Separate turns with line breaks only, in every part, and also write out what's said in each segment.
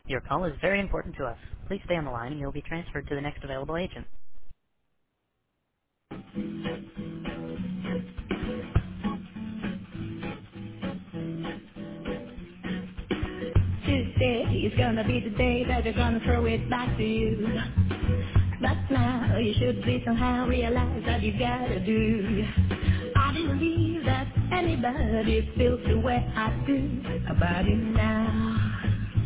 Your call is very important to us. Please stay on the line and you'll be transferred to the next available agent. Tuesday is gonna be the day that they're gonna throw it back to you. But now you should be somehow realize that you gotta do. I don't believe that anybody feels the way I do about it now.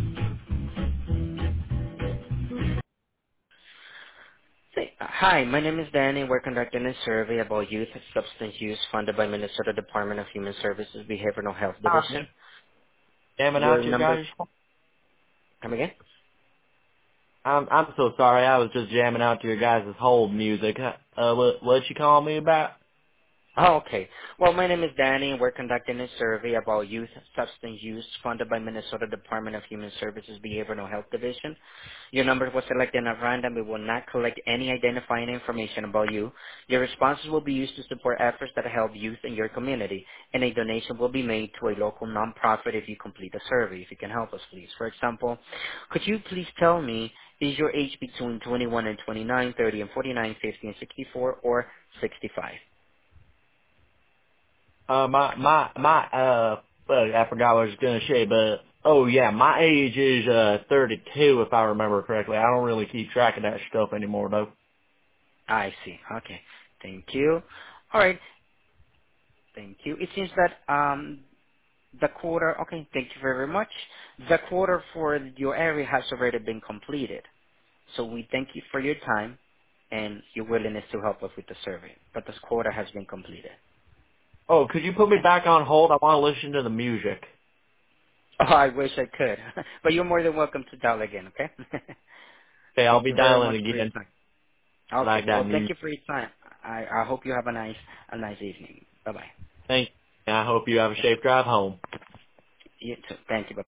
Hi, my name is Danny. We're conducting a survey about youth substance use funded by Minnesota Department of Human Services Behavioral Health
I'm
Division.
jamming
Your
out to your
number,
guys.
come again?
I'm so sorry. I was just jamming out to your guys' hold music. What you call me about?
Oh, okay. Well, my name is Danny, and we're conducting a survey about youth substance use funded by Minnesota Department of Human Services Behavioral Health Division. Your number was selected at random. We will not collect any identifying information about you. Your responses will be used to support efforts that help youth in your community, and a donation will be made to a local nonprofit if you complete the survey. If you can help us, please. For example, could you please tell me, is your age between 21 and 29, 30 and 49, 50 and 64, or 65?
I forgot what I was gonna say, but oh yeah, my age is 32 if I remember correctly. I don't really keep track of that stuff anymore though.
I see. Okay. Thank you. All right. Thank you. It seems that the quarter. Okay. Thank you very much. The quarter for your area has already been completed. So we thank you for your time and your willingness to help us with the survey. But this quarter has been completed.
Oh, could you put me
Okay.
back on hold? I want to listen to the music.
Oh, I wish I could. But you're more than welcome to dial again. Okay.
Okay, I'll
Thank
be
you very much
dialing
for your
again.
time.
I
Okay.
like
Well,
that
thank
music.
you for your time. I hope you have a nice evening. Bye bye.
Thank you. I hope you have a safe drive home.
You too. Thank you.